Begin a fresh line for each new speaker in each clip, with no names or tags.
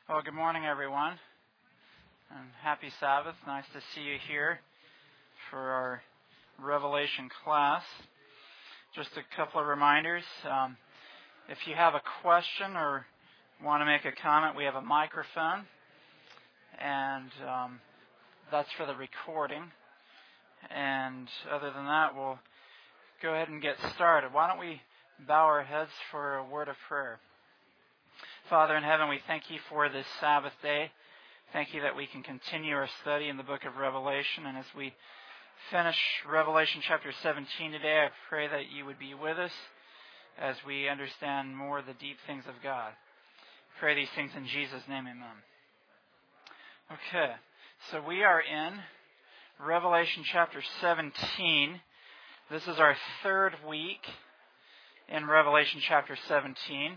Well, good morning, everyone, and happy Sabbath. Nice to see you here for our Revelation class. Just a couple of reminders. If you have a question or want to make a comment, we have a microphone, and that's for the recording. And other than that, we'll go ahead and get started. Why don't we bow our heads for a word of prayer? Father in heaven, we thank you for this Sabbath day. Thank you that we can continue our study in the book of Revelation. And as we finish Revelation chapter 17 today, I pray that you would be with us as we understand more of the deep things of God. I pray these things in Jesus' name, amen. Okay, so we are in Revelation chapter 17. This is our third week in Revelation chapter 17.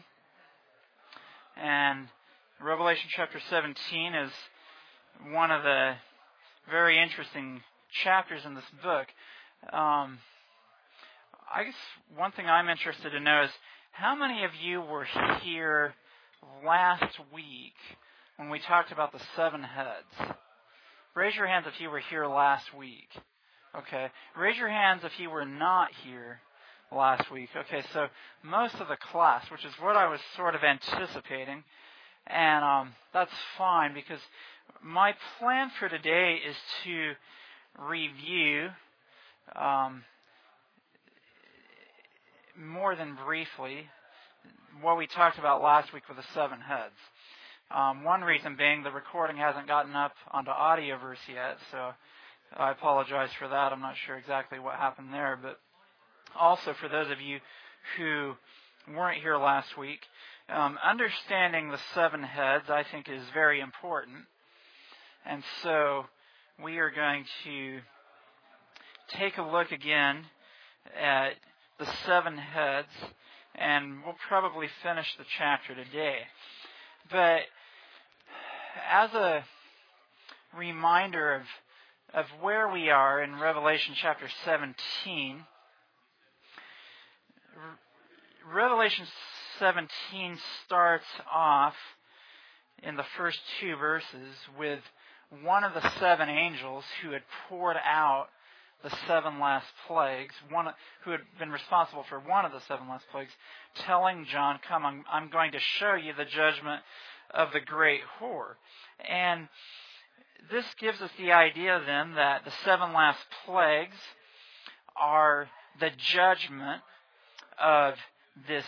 And Revelation chapter 17 is one of the very interesting chapters in this book. I guess one thing I'm interested to know is how many of you were here last week when we talked about the seven heads? Raise your hands if you were here last week. Okay. Raise your hands if you were not here last week. Okay, so most of the class, which is what I was sort of anticipating, and that's fine because my plan for today is to review more than briefly what we talked about last week with the seven heads. One reason being the recording hasn't gotten up onto Audioverse yet, so I apologize for that. I'm not sure exactly what happened there, but also, for those of you who weren't here last week, understanding the seven heads, I think, is very important. And so, we are going to take a look again at the seven heads, and we'll probably finish the chapter today. But, as a reminder of where we are in Revelation chapter 17, Revelation 17 starts off in the first two verses with one of the seven angels who had poured out the seven last plagues, who had been responsible for one of the seven last plagues, telling John, "Come, I'm going to show you the judgment of the great whore." And this gives us the idea then that the seven last plagues are the judgment of this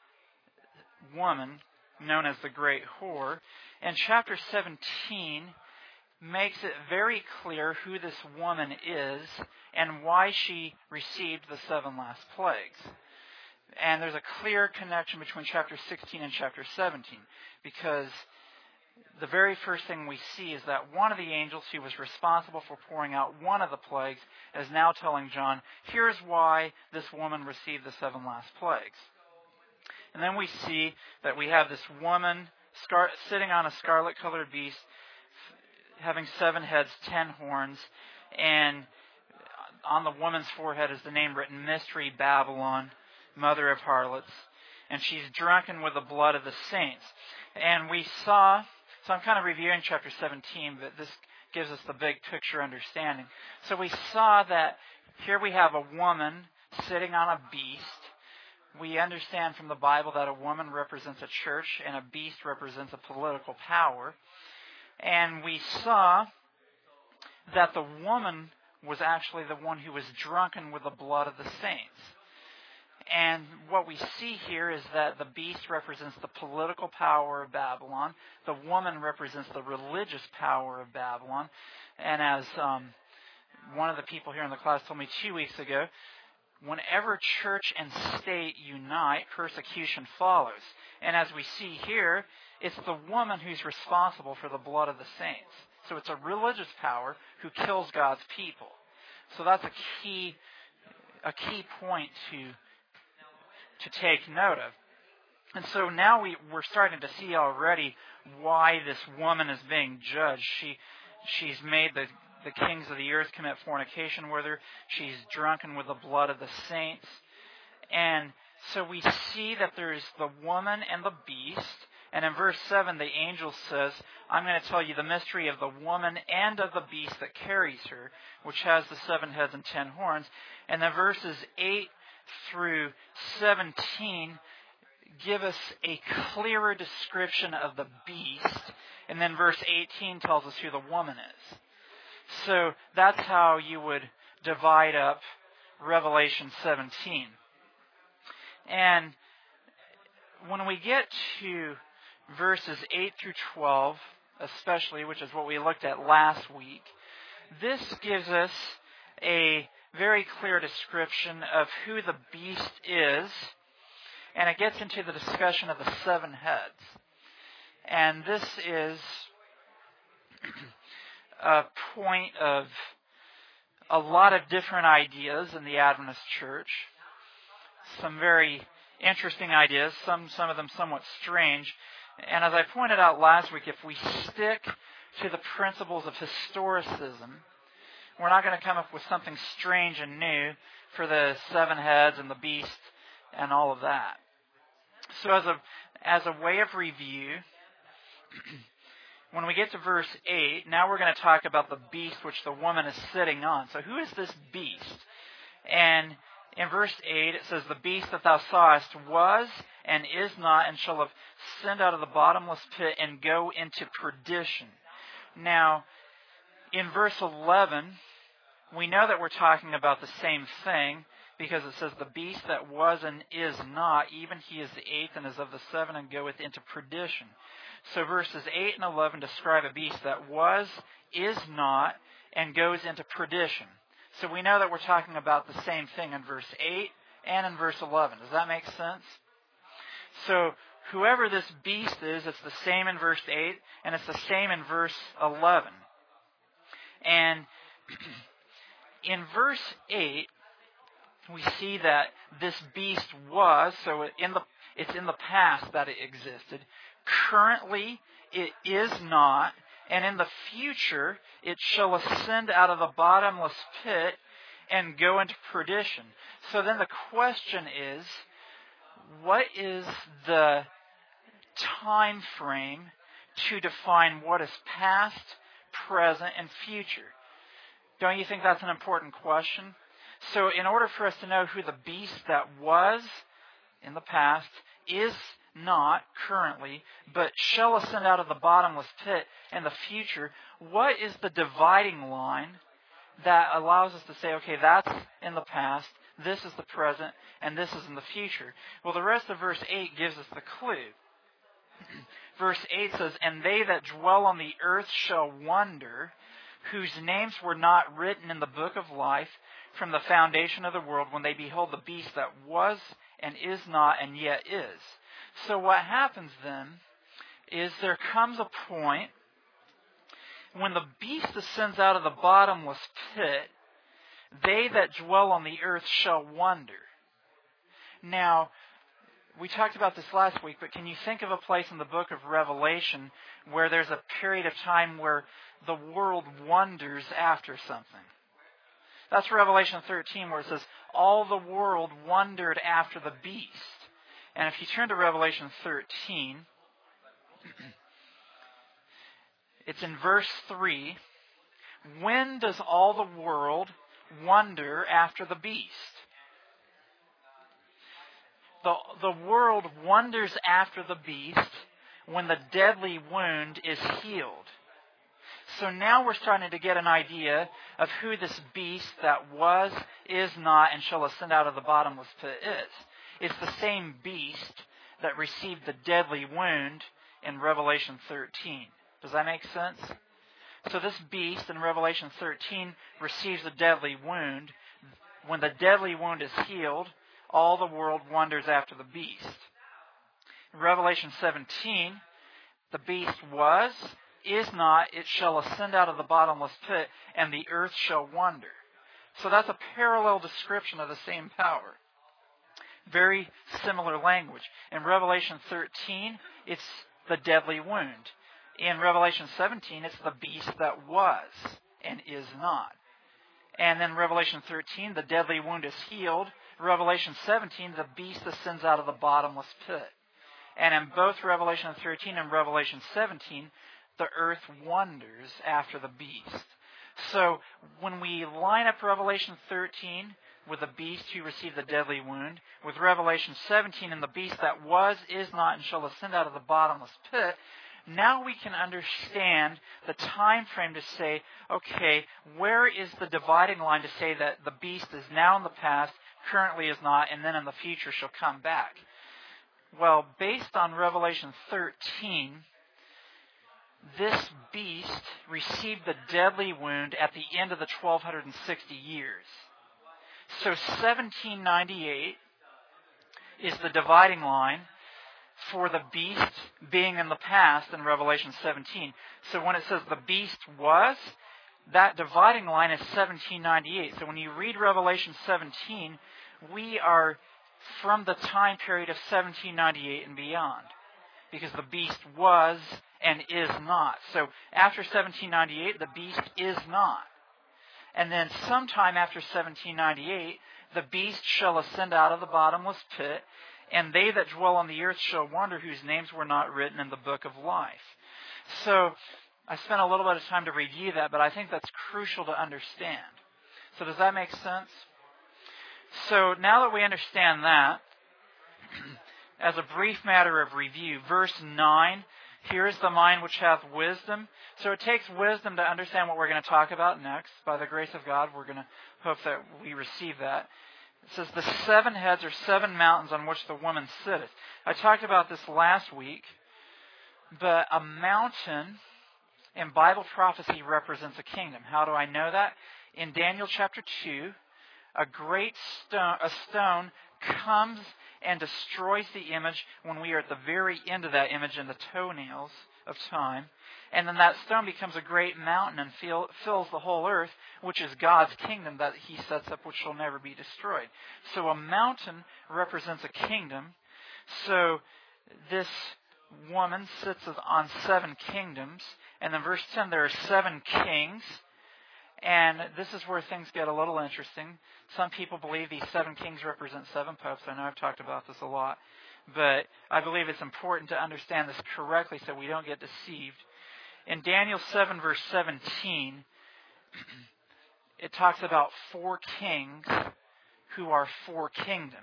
woman known as the great whore. And chapter 17 makes it very clear who this woman is and why she received the seven last plagues. And there's a clear connection between chapter 16 and chapter 17, because the very first thing we see is that one of the angels who was responsible for pouring out one of the plagues is now telling John, here's why this woman received the seven last plagues. And then we see that we have this woman sitting on a scarlet-colored beast, having 7 heads, 10 horns, and on the woman's forehead is the name written, Mystery Babylon, Mother of Harlots, and she's drunken with the blood of the saints. And we saw, so I'm kind of reviewing chapter 17, but this gives us the big picture understanding. So we saw that here we have a woman sitting on a beast. We understand from the Bible that a woman represents a church and a beast represents a political power. And we saw that the woman was actually the one who was drunken with the blood of the saints. And what we see here is that the beast represents the political power of Babylon. The woman represents the religious power of Babylon. And as one of the people here in the class told me 2 weeks ago, whenever church and state unite, persecution follows. And as we see here, it's the woman who's responsible for the blood of the saints. So it's a religious power who kills God's people. So that's a key point to take note of. And so now we're starting to see already why this woman is being judged. She's made the kings of the earth commit fornication with her. She's drunken with the blood of the saints. And so we see that there's the woman and the beast, And in verse 7, the angel says, I'm going to tell you the mystery of the woman and of the beast that carries her, which has the 7 heads and 10 horns. And then verses 8 through 17 give us a clearer description of the beast. And then verse 18 tells us who the woman is. So that's how you would divide up Revelation 17. And when we get to verses 8 through 12, especially, which is what we looked at last week, this gives us a very clear description of who the beast is, and it gets into the discussion of the 7 heads. And this is a point of a lot of different ideas in the Adventist Church. Some very interesting ideas, some of them somewhat strange. And as I pointed out last week, if we stick to the principles of historicism, we're not going to come up with something strange and new for the 7 heads and the beast and all of that. So as a way of review, when we get to verse 8, now we're going to talk about the beast which the woman is sitting on. So who is this beast? And in verse 8 it says, the beast that thou sawest was and is not, and shall ascend out of the bottomless pit and go into perdition. Now, in verse 11, we know that we're talking about the same thing, because it says, the beast that was and is not, even he is the 8th and is of the 7 and goeth into perdition. So verses 8 and 11 describe a beast that was, is not, and goes into perdition. So we know that we're talking about the same thing in verse 8 and in verse 11. Does that make sense? So whoever this beast is, it's the same in verse 8, and it's the same in verse 11. And in verse 8, we see that this beast was, so it's in the past that it existed. Currently, it is not, and in the future, it shall ascend out of the bottomless pit and go into perdition. So then the question is, what is the time frame to define what is past, present, and future? Don't you think that's an important question? So in order for us to know who the beast that was in the past, is not currently, but shall ascend out of the bottomless pit in the future, what is the dividing line that allows us to say, okay, that's in the past, this is the present, and this is in the future? Well, the rest of verse 8 gives us the clue. Verse 8 says, and they that dwell on the earth shall wonder, whose names were not written in the book of life from the foundation of the world, when they behold the beast that was and is not and yet is. So what happens then is there comes a point when the beast ascends out of the bottomless pit, they that dwell on the earth shall wonder. Now, we talked about this last week, but can you think of a place in the book of Revelation where there's a period of time where the world wonders after something? That's Revelation 13, where it says, all the world wondered after the beast. And if you turn to Revelation 13, it's in verse 3. When does all the world wonder after the beast? The world wonders after the beast when the deadly wound is healed. So now we're starting to get an idea of who this beast that was, is not, and shall ascend out of the bottomless pit is. It's the same beast that received the deadly wound in Revelation 13. Does that make sense? So this beast in Revelation 13 receives a deadly wound. When the deadly wound is healed, all the world wonders after the beast. In Revelation 17, the beast was, is not, it shall ascend out of the bottomless pit, and the earth shall wonder. So that's a parallel description of the same power. Very similar language. In Revelation 13, it's the deadly wound. In Revelation 17, it's the beast that was and is not. And then Revelation 13, the deadly wound is healed. Revelation 17, the beast ascends out of the bottomless pit. And in both Revelation 13 and Revelation 17, the earth wonders after the beast. So when we line up Revelation 13 with the beast who received the deadly wound, with Revelation 17 and the beast that was, is not, and shall ascend out of the bottomless pit, now we can understand the time frame to say, okay, where is the dividing line to say that the beast is now in the past, currently is not, and then in the future shall come back? Well, based on Revelation 13, this beast received the deadly wound at the end of the 1260 years. So 1798 is the dividing line for the beast being in the past in Revelation 17. So when it says the beast was, that dividing line is 1798. So when you read Revelation 17, we are from the time period of 1798 and beyond, because the beast was and is not. So after 1798, the beast is not. And then sometime after 1798, the beast shall ascend out of the bottomless pit, and they that dwell on the earth shall wonder, whose names were not written in the book of life. So I spent a little bit of time to review that, but I think that's crucial to understand. So does that make sense? So now that we understand that, as a brief matter of review, verse 9, here is the mind which hath wisdom. So it takes wisdom to understand what we're going to talk about next. By the grace of God, we're going to hope that we receive that. It says, the 7 heads are 7 mountains on which the woman sitteth. I talked about this last week, but a mountain in Bible prophecy represents a kingdom. How do I know that? In Daniel chapter 2, a great stone comes and destroys the image when we are at the very end of that image in the toenails of time. And then that stone becomes a great mountain and fills the whole earth, which is God's kingdom that He sets up, which shall never be destroyed. So a mountain represents a kingdom. So this woman sits on 7 kingdoms. And then verse 10, there are 7 kings. And this is where things get a little interesting. Some people believe these 7 kings represent 7 popes. I know I've talked about this a lot. But I believe it's important to understand this correctly so we don't get deceived. In Daniel 7 verse 17, it talks about 4 kings who are 4 kingdoms.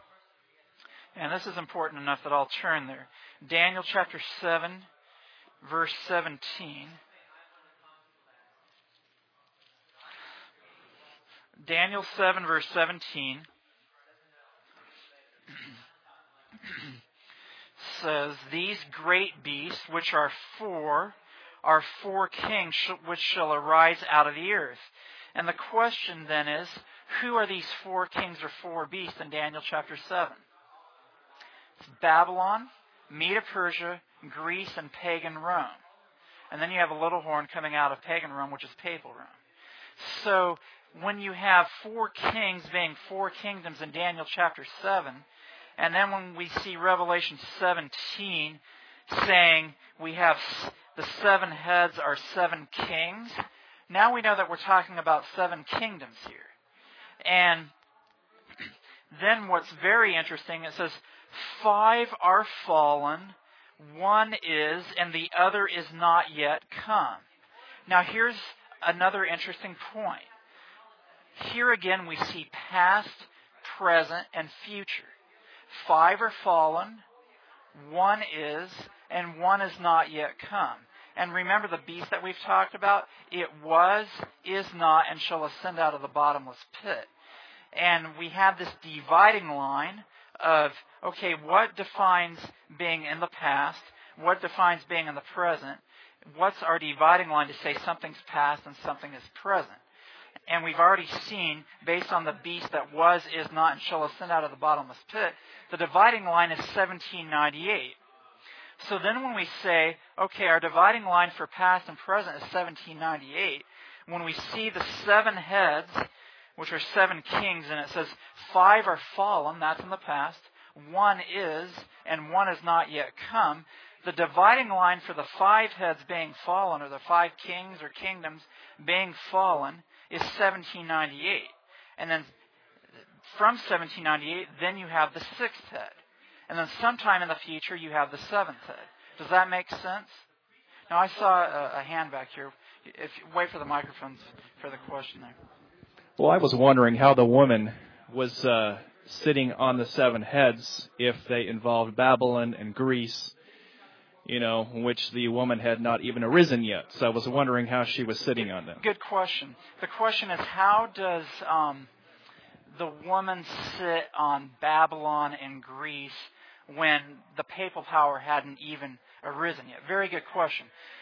And this is important enough that I'll turn there. Daniel chapter 7 verse 17. Daniel 7 verse 17 says, these great beasts, which are 4 kings which shall arise out of the earth. And the question then is, who are these 4 kings or 4 beasts in Daniel chapter 7? It's Babylon, Medo-Persia, Greece, and pagan Rome. And then you have a little horn coming out of pagan Rome, which is papal Rome. So when you have 4 kings being 4 kingdoms in Daniel chapter 7, and then when we see Revelation 17 saying we have the 7 heads are 7 kings, now we know that we're talking about 7 kingdoms here. And then what's very interesting, it says, 5 are fallen, 1 is, and the other is not yet come. Now here's another interesting point. Here again we see past, present, and future. 5 are fallen, 1 is, and 1 is not yet come. And remember the beast that we've talked about? It was, is not, and shall ascend out of the bottomless pit. And we have this dividing line of, okay, what defines being in the past? What defines being in the present? What's our dividing line to say something's past and something is present? And we've already seen, based on the beast that was, is not, and shall ascend out of the bottomless pit, the dividing line is 1798. So then when we say, okay, our dividing line for past and present is 1798, when we see the 7 heads, which are 7 kings, and it says 5 are fallen, that's in the past, 1 is, and 1 is not yet come, the dividing line for the 5 heads being fallen, or the 5 kings or kingdoms being fallen, is 1798. And then from 1798, then you have the 6th head. And then sometime in the future, you have the seventh head. Does that make sense? Now, I saw a hand back here. If you wait for the microphones for the question there.
Well, I was wondering how the woman was sitting on the seven heads if they involved Babylon and Greece, which the woman had not even arisen yet. So I was wondering how she was sitting on them.
Good question. The question is, how does the woman sit on Babylon and Greece when the papal power hadn't even arisen yet? Very good question.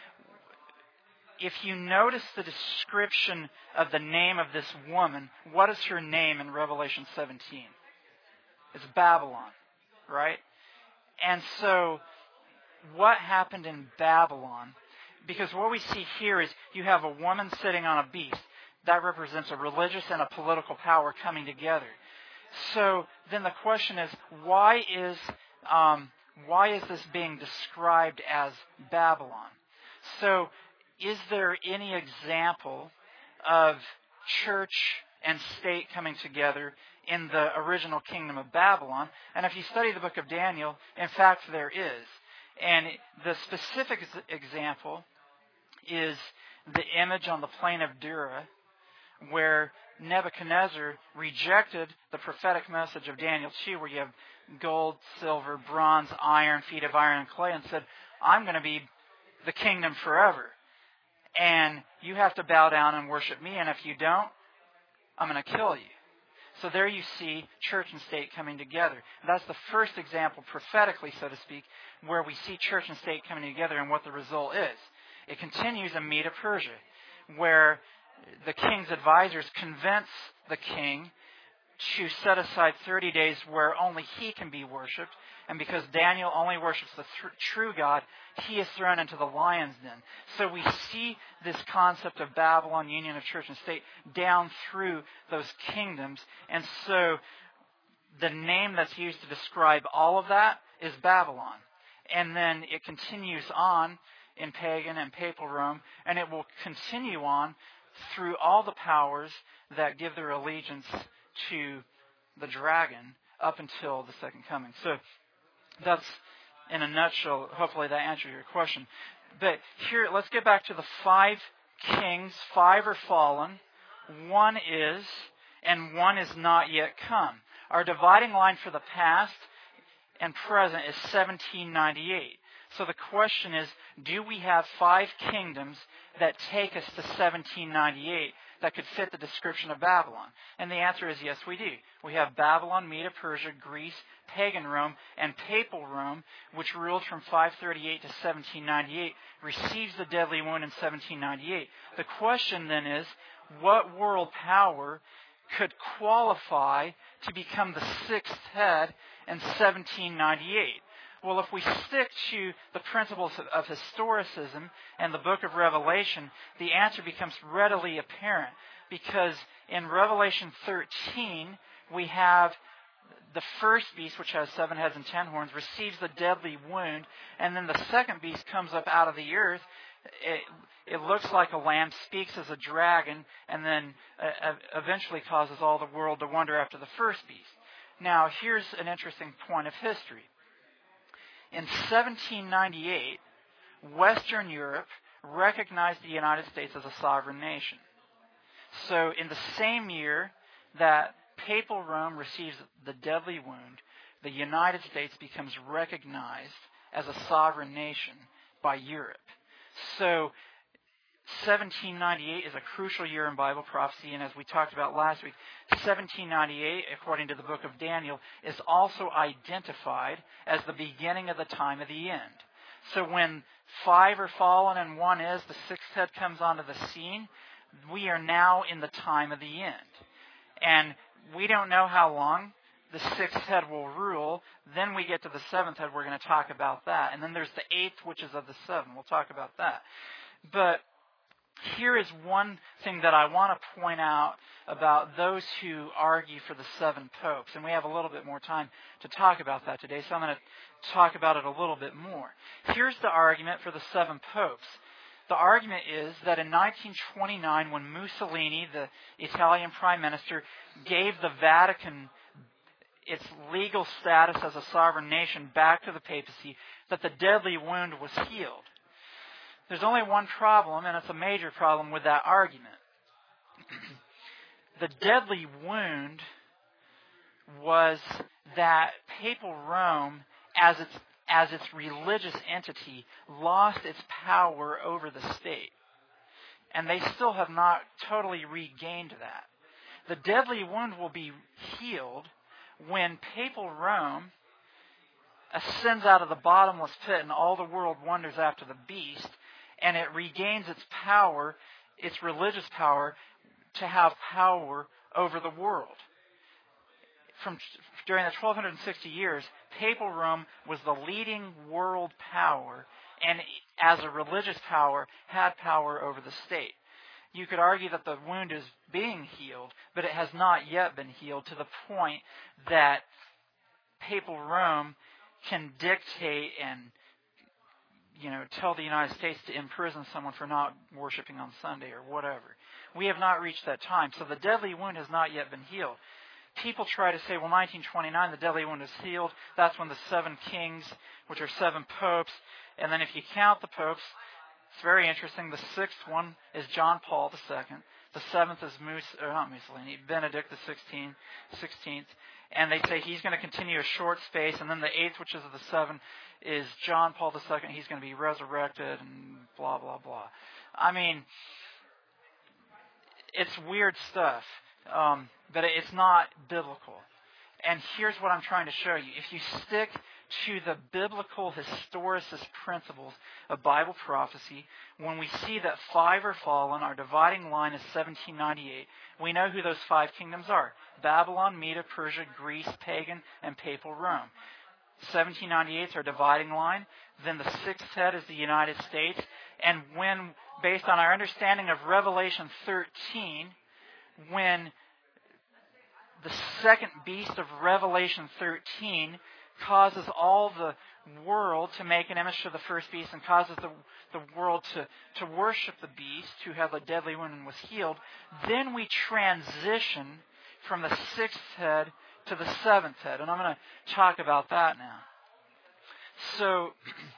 If you notice the description of the name of this woman, what is her name in Revelation 17? It's Babylon, right? And so, what happened in Babylon? Because what we see here is you have a woman sitting on a beast. That represents a religious and a political power coming together. So then the question is, why is this being described as Babylon? So, is there any example of church and state coming together in the original kingdom of Babylon? And if you study the book of Daniel, in fact, there is. And the specific example is the image on the plain of Dura, where Nebuchadnezzar rejected the prophetic message of Daniel 2, where you have gold, silver, bronze, iron, feet of iron, and clay, and said, I'm going to be the kingdom forever. And you have to bow down and worship me, and if you don't, I'm going to kill you. So there you see church and state coming together. That's the first example, prophetically, so to speak, where we see church and state coming together and what the result is. It continues in Medo-Persia, where the king's advisors convince the king to set aside 30 days where only he can be worshipped. And because Daniel only worships the true God, he is thrown into the lion's den. So we see this concept of Babylon, union of church and state, down through those kingdoms. And so the name that's used to describe all of that is Babylon. And then it continues on in pagan and papal Rome, and it will continue on through all the powers that give their allegiance to the dragon up until the second coming. So that's, in a nutshell, hopefully that answers your question. But here, let's get back to the 5 kings. 5 are fallen, 1 is, and 1 is not yet come. Our dividing line for the past and present is 1798. So the question is, do we have 5 kingdoms that take us to 1798 that could fit the description of Babylon? And the answer is yes, we do. We have Babylon, Medo-Persia, Greece, pagan Rome, and papal Rome, which ruled from 538 to 1798, receives the deadly wound in 1798. The question then is, what world power could qualify to become the 6th head in 1798? Well, if we stick to the principles of historicism and the book of Revelation, the answer becomes readily apparent, because in Revelation 13, we have the first beast, which has 7 heads and 10 horns, receives the deadly wound, and then the second beast comes up out of the earth. It looks like a lamb, speaks as a dragon, and then eventually causes all the world to wonder after the first beast. Now, here's an interesting point of history. In 1798, Western Europe recognized the United States as a sovereign nation. So in the same year that papal Rome receives the deadly wound, the United States becomes recognized as a sovereign nation by Europe. So 1798 is a crucial year in Bible prophecy, and as we talked about last week, 1798, according to the book of Daniel, is also identified as the beginning of the time of the end. So when 5 are fallen and 1 is, the 6th head comes onto the scene, we are now in the time of the end. And we don't know how long the 6th head will rule. Then we get to the 7th head, we're going to talk about that. And then there's the 8th, which is of the 7. We'll talk about that. But here is one thing that I want to point out about those who argue for the 7 popes. And we have a little bit more time to talk about that today, so I'm going to talk about it a little bit more. Here's the argument for the 7 popes. The argument is that in 1929, when Mussolini, the Italian prime minister, gave the Vatican its legal status as a sovereign nation back to the papacy, that the deadly wound was healed. There's only one problem, and it's a major problem with that argument. The deadly wound was that Papal Rome, as its religious entity, lost its power over the state. And they still have not totally regained that. The deadly wound will be healed when Papal Rome ascends out of the bottomless pit and all the world wonders after the beast, and it regains its power, its religious power, to have power over the world. During the 1260 years, Papal Rome was the leading world power, and as a religious power, had power over the state. You could argue that the wound is being healed, but it has not yet been healed to the point that Papal Rome can dictate and, tell the United States to imprison someone for not worshiping on Sunday or whatever. We have not reached that time, so the deadly wound has not yet been healed. People try to say, 1929, the deadly wound is healed. That's when the 7 kings, which are 7 popes, and then if you count the popes, it's very interesting. The 6th one is John Paul II. The 7th is Benedict the 16th. And they say he's going to continue a short space. And then the 8th, which is of the 7, is John Paul II. He's going to be resurrected and blah, blah, blah. I mean, it's weird stuff. But it's not biblical. And here's what I'm trying to show you. If you stick to the biblical historicist principles of Bible prophecy, when we see that 5 are fallen, our dividing line is 1798, we know who those 5 kingdoms are. Babylon, Media, Persia, Greece, pagan, and Papal Rome. 1798 is our dividing line. Then the 6th head is the United States. And when, based on our understanding of Revelation 13, when the second beast of Revelation 13 causes all the world to make an image to the first beast and causes the world to worship the beast who had the deadly wound and was healed, then we transition from the 6th head to the 7th head. And I'm going to talk about that now. So,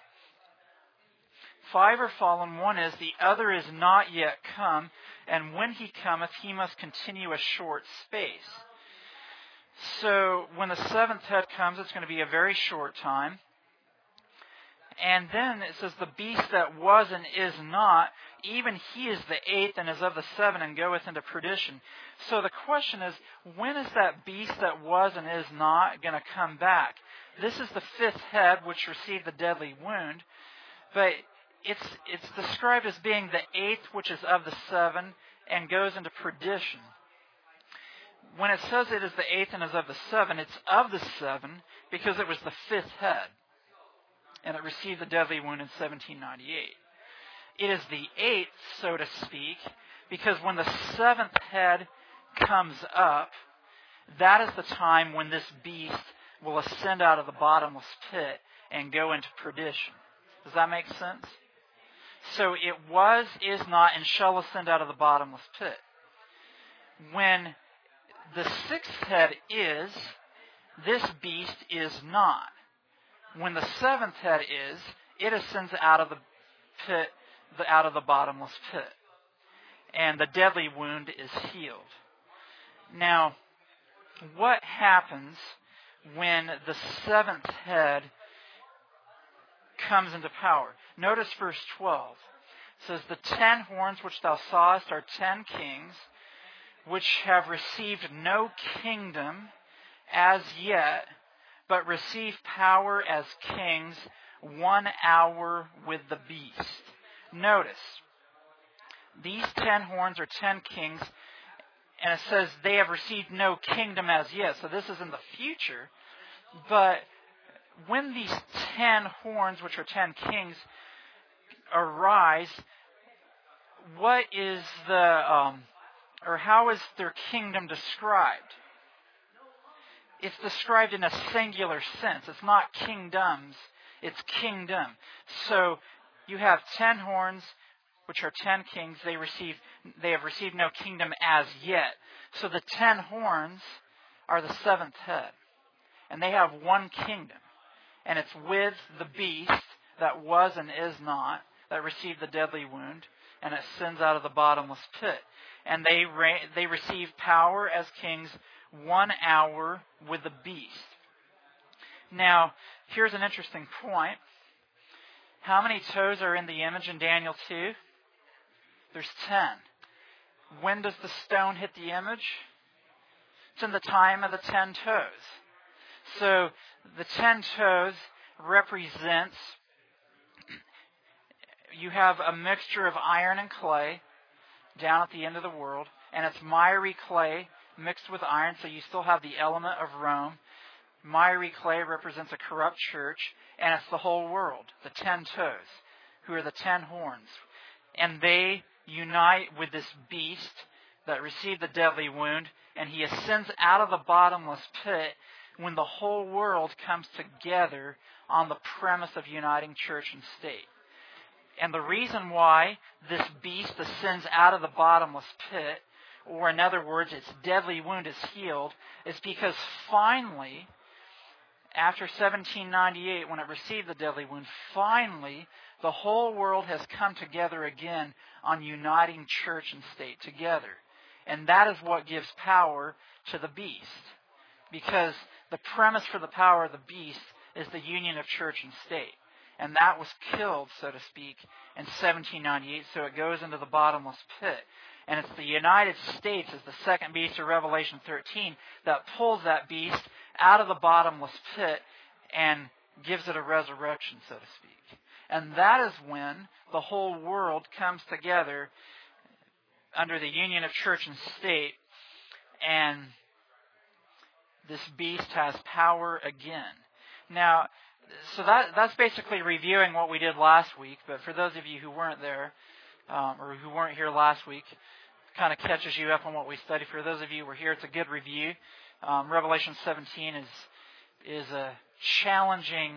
5 are fallen, 1 is, the other is not yet come, and when he cometh, he must continue a short space. So, when the 7th head comes, it's going to be a very short time. And then it says, the beast that was and is not, even he is the 8th and is of the 7 and goeth into perdition. So the question is, when is that beast that was and is not going to come back? This is the 5th head, which received the deadly wound, but it's described as being the 8th, which is of the 7, and goes into perdition. When it says it is the 8th and is of the 7, it's of the 7 because it was the 5th head. And it received the deadly wound in 1798. It is the 8th, so to speak, because when the 7th head comes up, that is the time when this beast will ascend out of the bottomless pit and go into perdition. Does that make sense? So it was, is not, and shall ascend out of the bottomless pit. When the 6th head is, this beast is not. When the 7th head is, it ascends out of the pit, out of the bottomless pit. And the deadly wound is healed. Now, what happens when the 7th head comes into power? Notice verse 12. It says, the 10 horns which thou sawest are 10 kings, which have received no kingdom as yet, but receive power as kings 1 hour with the beast. Notice, these 10 horns are 10 kings, and it says they have received no kingdom as yet. So this is in the future. But when these 10 horns, which are 10 kings, arise, what is or how is their kingdom described? It's described in a singular sense. It's not kingdoms, it's kingdom. So you have 10 horns, which are 10 kings. They have received no kingdom as yet. So the 10 horns are the 7th head. And they have one kingdom. And it's with the beast that was and is not, that received the deadly wound, and it sends out of the bottomless pit. And they receive power as kings 1 hour with the beast. Now, here's an interesting point. How many toes are in the image in Daniel 2? There's 10. When does the stone hit the image? It's in the time of the 10 toes. So the 10 toes represents, you have a mixture of iron and clay down at the end of the world, and it's miry clay mixed with iron, so you still have the element of Rome. Miry clay represents a corrupt church, and it's the whole world, the 10 toes, who are the 10 horns. And they unite with this beast that received the deadly wound, and he ascends out of the bottomless pit when the whole world comes together on the premise of uniting church and state. And the reason why this beast ascends out of the bottomless pit, or in other words, its deadly wound is healed, is because finally, after 1798, when it received the deadly wound, finally, the whole world has come together again on uniting church and state together. And that is what gives power to the beast. Because the premise for the power of the beast is the union of church and state. And that was killed, so to speak, in 1798, so it goes into the bottomless pit. And it's the United States as the second beast of Revelation 13 that pulls that beast out of the bottomless pit and gives it a resurrection, so to speak. And that is when the whole world comes together under the union of church and state, and this beast has power again. Now, so that's basically reviewing what we did last week, but for those of you who weren't there, or who weren't here last week, kind of catches you up on what we studied. For those of you who were here, it's a good review. Revelation 17 is a challenging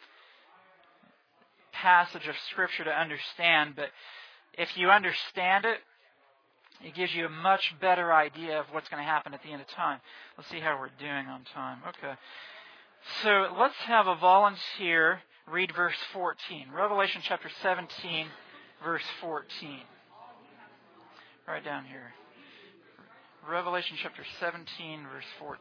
passage of Scripture to understand, but if you understand it, it gives you a much better idea of what's going to happen at the end of time. Let's see how we're doing on time. Okay. So let's have a volunteer read verse 14. Revelation chapter 17, verse 14. Right down here. Revelation chapter 17, verse 14.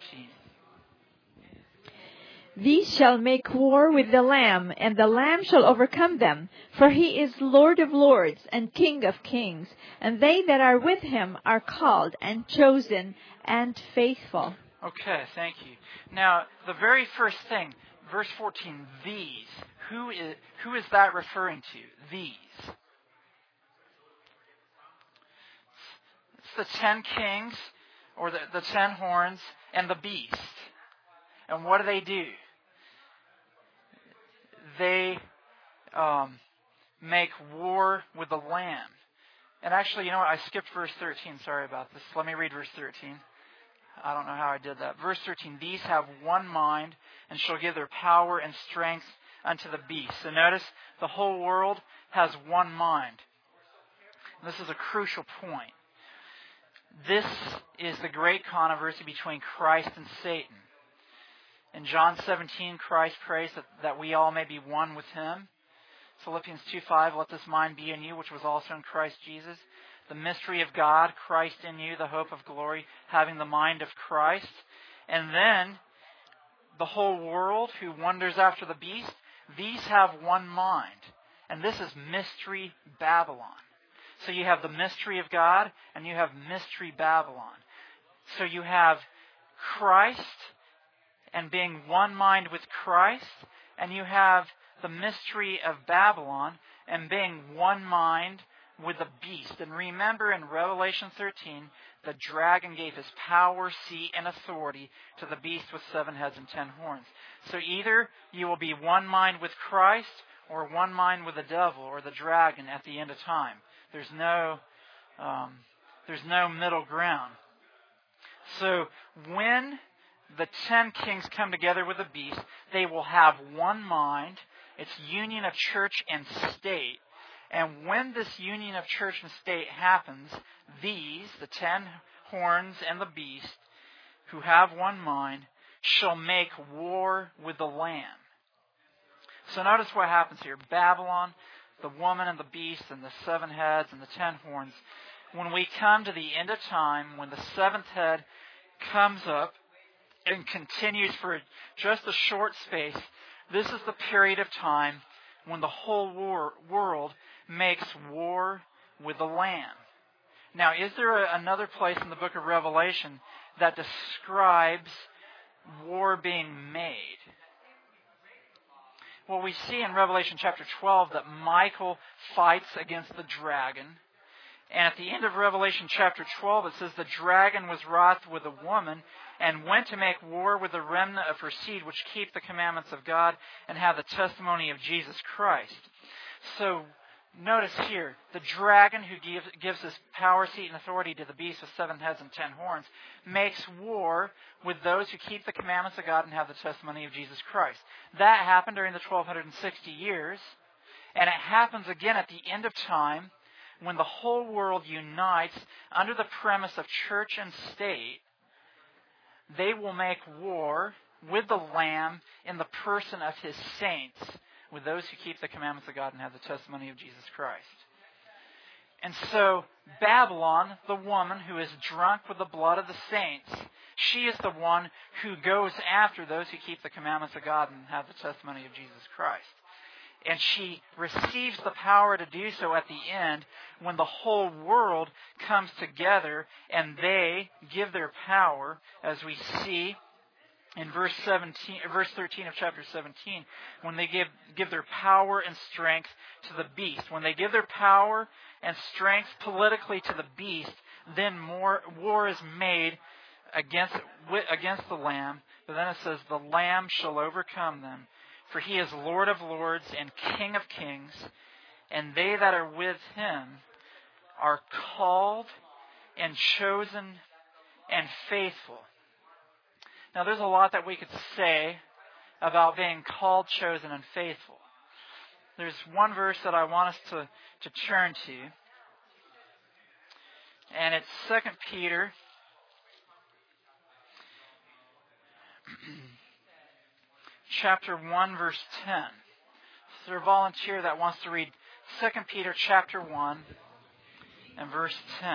These shall make war with the Lamb, and the Lamb shall overcome them. For he is Lord of lords and King of kings, and they that are with him are called and chosen and faithful.
Okay, thank you. Now, the very first thing, verse 14, these. Who is that referring to? These. It's the 10 kings, or the 10 horns, and the beast. And what do? They make war with the Lamb. And actually, you know what? I skipped verse 13. Sorry about this. Let me read verse 13. I don't know how I did that. Verse 13, these have one mind and shall give their power and strength unto the beast. So notice, the whole world has one mind. And this is a crucial point. This is the great controversy between Christ and Satan. In John 17, Christ prays that we all may be one with Him. Philippians 2:5, let this mind be in you, which was also in Christ Jesus. The mystery of God, Christ in you, the hope of glory, having the mind of Christ. And then, the whole world who wanders after the beast, these have one mind. And this is mystery Babylon. So you have the mystery of God, and you have mystery Babylon. So you have Christ, and being one mind with Christ, and you have the mystery of Babylon, and being one mind with the beast. And remember in Revelation 13, the dragon gave his power, seat, and authority to the beast with 7 heads and 10 horns. So either you will be one mind with Christ, or one mind with the devil, or the dragon at the end of time. There's no middle ground. So when the 10 kings come together with the beast, they will have one mind. It's union of church and state. And when this union of church and state happens, these, the 10 horns and the beast, who have one mind, shall make war with the Lamb. So notice what happens here. Babylon, the woman and the beast and the 7 heads and the 10 horns. When we come to the end of time, when the 7th head comes up and continues for just a short space, this is the period of time when the whole world makes war with the Lamb. Now, is there another place in the book of Revelation that describes war being made? Well, we see in Revelation chapter 12 that Michael fights against the dragon. And at the end of Revelation chapter 12, it says, the dragon was wroth with a woman and went to make war with the remnant of her seed, which keep the commandments of God and have the testimony of Jesus Christ. So, notice here, the dragon who gives his power, seat, and authority to the beast with 7 heads and 10 horns makes war with those who keep the commandments of God and have the testimony of Jesus Christ. That happened during the 1260 years, and it happens again at the end of time when the whole world unites under the premise of church and state. They will make war with the Lamb in the person of His saints, with those who keep the commandments of God and have the testimony of Jesus Christ. And so, Babylon, the woman who is drunk with the blood of the saints, she is the one who goes after those who keep the commandments of God and have the testimony of Jesus Christ. And she receives the power to do so at the end when the whole world comes together and they give their power, as we see in verse 13 of chapter 17, when they give their power and strength to the beast. When they give their power and strength politically to the beast, then war is made against the Lamb. But then it says, the Lamb shall overcome them. For He is Lord of lords and King of kings, and they that are with Him are called and chosen and faithful. Now, there's a lot that we could say about being called, chosen, and faithful. There's one verse that I want us to turn to, and it's 2 Peter chapter 1, verse 10. Is there a volunteer that wants to read 2 Peter chapter 1 and verse 10?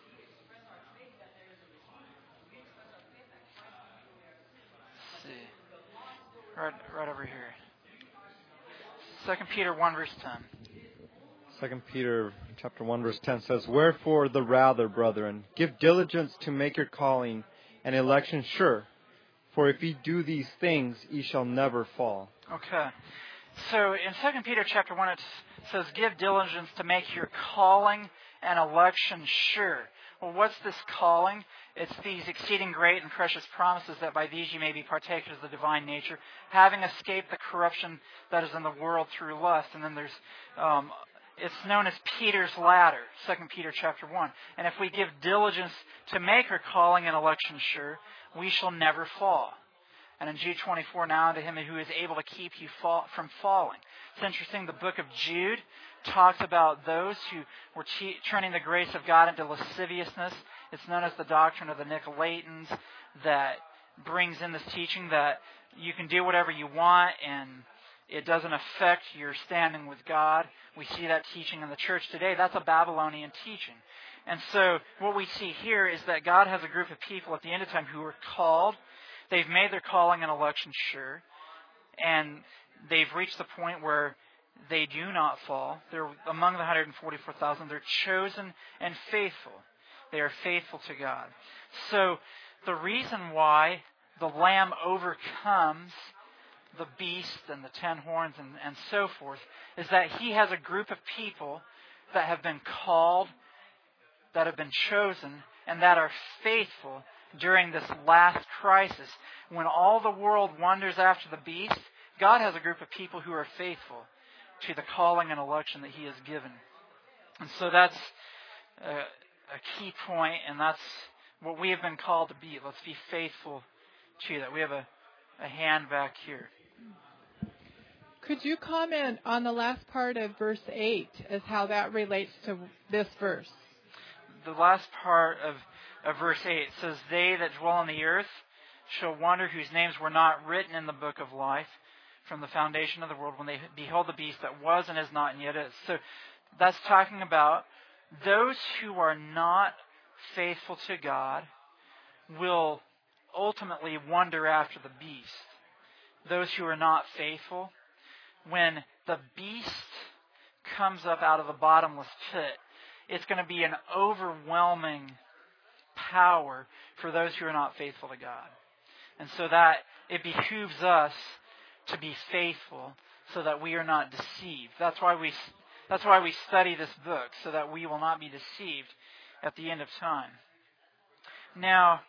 Let's see. Right over here. 2 Peter 1, verse 10.
2 Peter chapter 1, verse 10 says, Wherefore the rather, brethren, give diligence to make your calling and election sure. For if ye do these things, ye shall never fall.
Okay. So in 2 Peter chapter 1, it says, give diligence to make your calling and election sure. Well, what's this calling? It's these exceeding great and precious promises that by these you may be partakers of the divine nature, having escaped the corruption that is in the world through lust. And then there's, it's known as Peter's ladder, 2 Peter chapter 1. And if we give diligence to make our calling and election sure, we shall never fall. And in Jude 24, now unto Him who is able to keep you from falling. It's interesting, the book of Jude talks about those who were turning the grace of God into lasciviousness. It's known as the doctrine of the Nicolaitans that brings in this teaching that you can do whatever you want and it doesn't affect your standing with God. We see that teaching in the church today. That's a Babylonian teaching. And so what we see here is that God has a group of people at the end of time who are called. They've made their calling and election sure. And they've reached the point where they do not fall. They're among the 144,000. They're chosen and faithful. They are faithful to God. So the reason why the Lamb overcomes the beast and the 10 horns and so forth is that He has a group of people that have been called, that have been chosen, and that are faithful during this last crisis. When all the world wanders after the beast, God has a group of people who are faithful to the calling and election that He has given. And so that's a key point, and that's what we have been called to be. Let's be faithful to that. We have a hand back here.
Could you comment on the last part of verse 8 as how that relates to this verse?
The last part of verse 8 says, they that dwell on the earth shall wonder, whose names were not written in the book of life from the foundation of the world, when they behold the beast that was and is not and yet is. So that's talking about those who are not faithful to God will ultimately wonder after the beast. Those who are not faithful, when the beast comes up out of the bottomless pit, it's going to be an overwhelming power for those who are not faithful to God. And so that it behooves us to be faithful so that we are not deceived. That's why we study this book, so that we will not be deceived at the end of time. Now,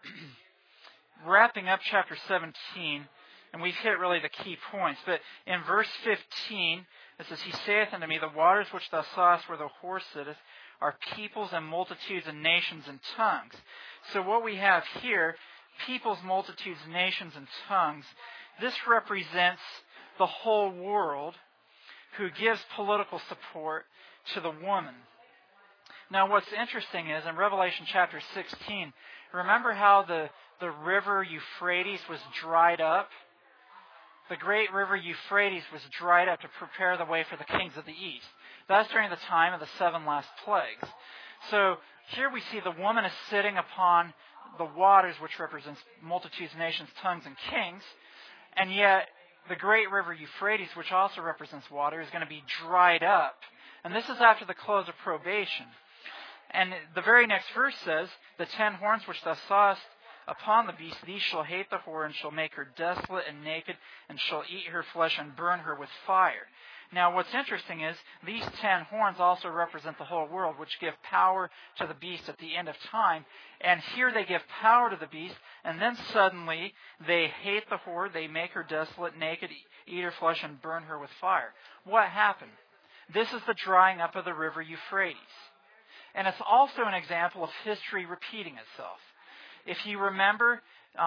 wrapping up chapter 17, and we've hit really the key points, but in verse 15, it says, He saith unto me, The waters which thou sawest where the horse sitteth are peoples and multitudes and nations and tongues. So what we have here, peoples, multitudes, nations, and tongues, this represents the whole world who gives political support to the woman. Now what's interesting is, in Revelation chapter 16, remember how the river Euphrates was dried up? The great river Euphrates was dried up to prepare the way for the kings of the east. That's during the time of the 7 last plagues. So here we see the woman is sitting upon the waters, which represents multitudes, nations, tongues, and kings. And yet the great river Euphrates, which also represents water, is going to be dried up. And this is after the close of probation. And the very next verse says, The 10 horns which thou sawest upon the beast, these shall hate the whore, and shall make her desolate and naked, and shall eat her flesh and burn her with fire. Now what's interesting is, these 10 horns also represent the whole world, which give power to the beast at the end of time. And here they give power to the beast, and then suddenly they hate the whore, they make her desolate, naked, eat her flesh, and burn her with fire. What happened? This is the drying up of the river Euphrates. And it's also an example of history repeating itself. If you remember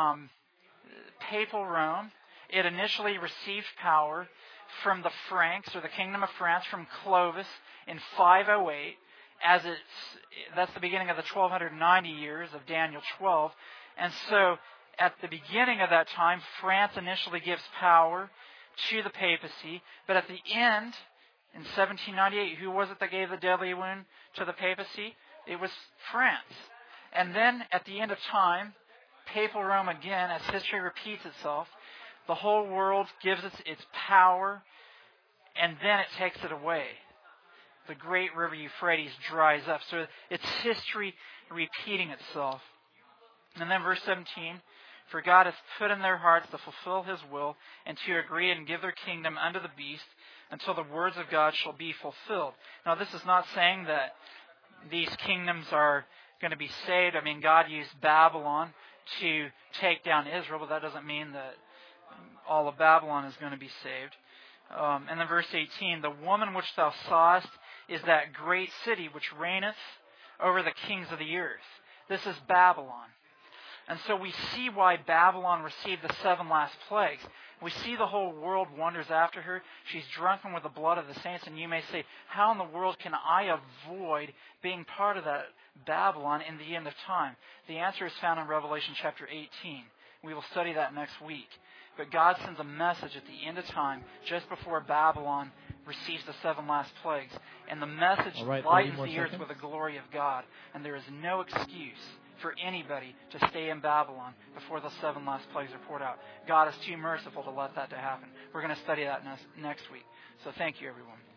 Papal Rome, it initially received power from the Franks, or the Kingdom of France, from Clovis in 508. That's the beginning of the 1290 years of Daniel 12. And so at the beginning of that time, France initially gives power to the papacy. But at the end, in 1798, who was it that gave the deadly wound to the papacy? It was France. And then at the end of time, Papal Rome again, as history repeats itself, the whole world gives its power, and then it takes it away. The great river Euphrates dries up. So it's history repeating itself. And then verse 17, For God hath put in their hearts to fulfill His will, and to agree and give their kingdom unto the beast, until the words of God shall be fulfilled. Now this is not saying that these kingdoms are going to be saved. I mean, God used Babylon to take down Israel, but that doesn't mean that all of Babylon is going to be saved. And then verse 18, The woman which thou sawest is that great city which reigneth over the kings of the earth. This is Babylon. And so we see why Babylon received the 7 last plagues. We see the whole world wonders after her. She's drunken with the blood of the saints. And you may say, how in the world can I avoid being part of that Babylon in the end of time? The answer is found in Revelation chapter 18. We will study that next week. But God sends a message at the end of time, just before Babylon receives the 7 last plagues. And the message lightens the earth with the glory of God. And there is no excuse for anybody to stay in Babylon before the 7 last plagues are poured out. God is too merciful to let that to happen. We're going to study that next week. So thank you, everyone.